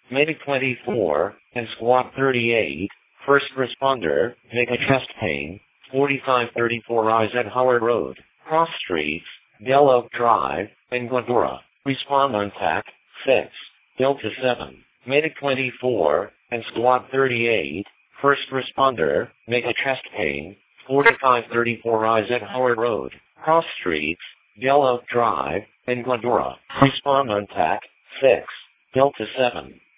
Medic 24, and Squad 38, first responder, make a chest pain, 4534 Rise at Howard Road, Cross Streets, Del Oak Drive, and Glendora. Respond on TAC 6, Delta 7. Medic 24, and Squad 38, first responder, make a chest pain, 4534 Rise at Howard Road, Cross Streets, Del Oak Drive, and Glendora. Respond on TAC 6, Delta 7.